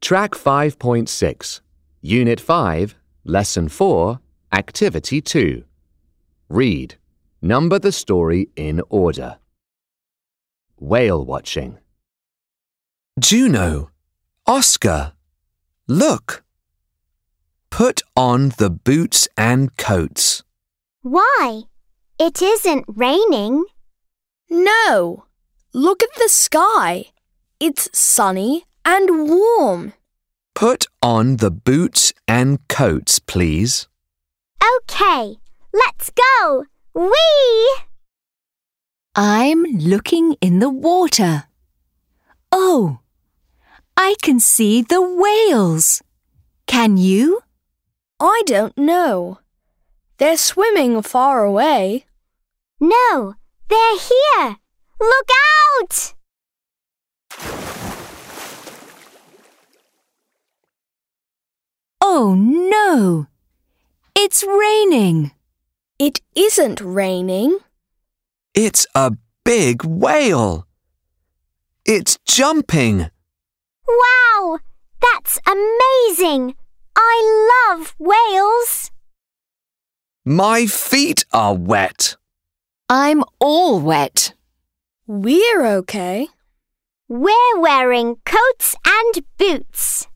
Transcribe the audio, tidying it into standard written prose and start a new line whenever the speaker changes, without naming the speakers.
Track 5.6, Unit 5, Lesson 4, Activity 2. Read. Number the story in order. Whale watching.
Juno, Oscar, look. Put on the boots and coats.
Why? It isn't raining.
No, look at the sky. It's sunny and warm.
Put on the boots and coats, please.
Okay, let's go. Whee!
I'm looking in the water. Oh, I can see the whales. Can you?
I don't know. They're swimming far away.
No, they're here. Look out!
Oh no! It's raining.
It isn't raining.
It's a big whale. It's jumping.
Wow! That's amazing! I love whales!
My feet are wet.
I'm all wet.
We're okay.
We're wearing coats and boots.